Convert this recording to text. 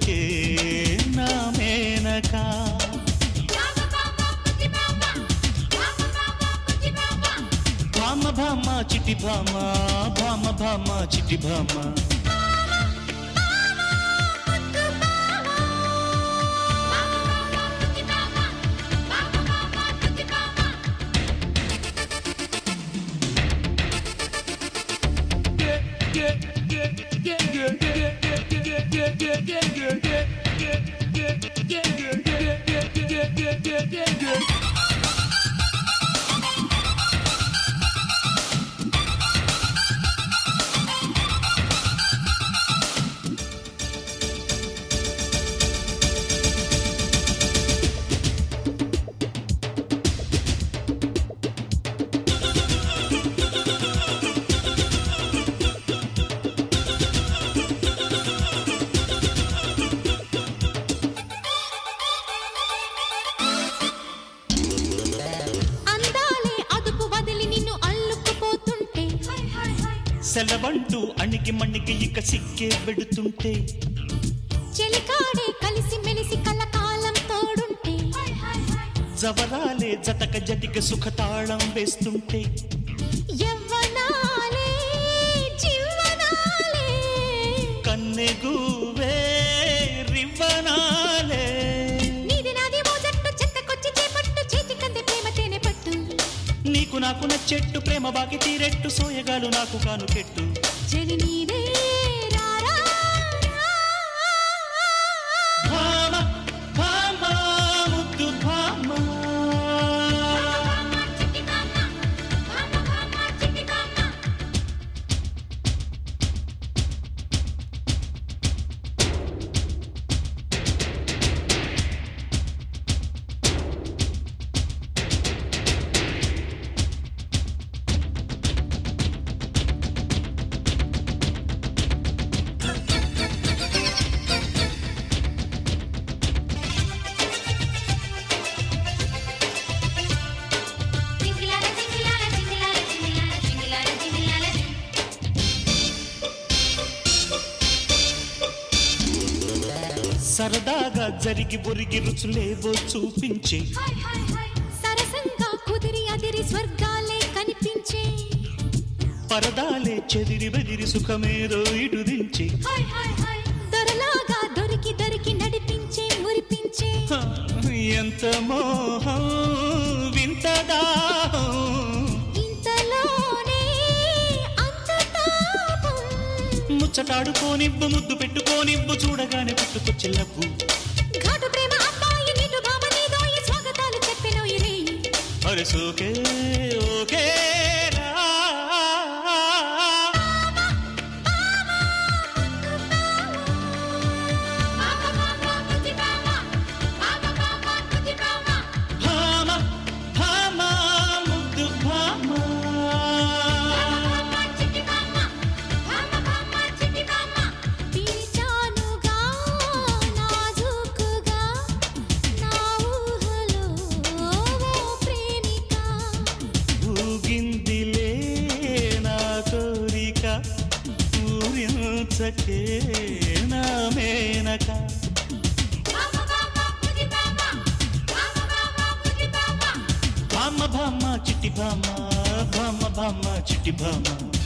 ఊరించకే నా మేనకా భామ భామ చిట్టి భామ భామ భామ చిట్టి భామ సెలవంటూ అణిగి మణిగి ఇక సిక్కే వెడుతుంటే చెలికాడే కలిసి మెలిసి కలకాలం తోడుంటే జవరాలే జతక జటిక సుఖతాళం వేస్తుంటే యవ్వనాలే జీవనాలే కన్నెగువే రివ్వనాలే నీది నాది ఓ జట్టు చెత్తకొచ్చి చేపట్టు చేతికందే ప్రేమ తేనె పట్టు నీకు నాకు నచ్చెట్టు ప్రేమ బాకి తీరెట్టు సోయగాలు నాకు కానుకెట్టు చెలి నీదే రారా భామ భామ ముద్దు భామ సరదాగా జరిగి ఒరిగి రుచులేవో చూపించే సరసంగా కుదిరి అదిరి స్వర్గాలే కనిపించే పరదాలే చెదిరి బెదిరి సుఖమేదో ఇటుదించే దొరలాగా దొరికి దొరికి నడిపించే మురిపించే ఎంత మోహం వింత దాహం ఇంతలోనే అంత తాపం ముచ్చటాడుకోనివ్వు ముద్దు పెట్టుకోనివ్వు చూడగానే పుట్టుకొచ్చెల్లవ్వు ఘాటు ప్రేమ అబ్బాయి నిన్ను భామ నీదో ఈ స్వాగతాలు చెప్పెను ఇరే అరే సోకే ఓకే రా. భామ భామ ముద్దు భామ పిలిచానుగా నాజూకుగా నా ఊహలో ఓ ప్రేమిక ఊగిందిలే నా కోరిక ఊరించకే నా మేనక భామ భామ చిట్టి భామ భామ భామ చిట్టి భామ